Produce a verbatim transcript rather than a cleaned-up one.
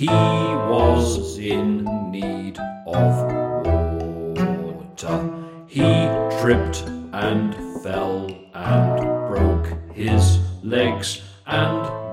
He was in need of water. He tripped and fell and broke his legs and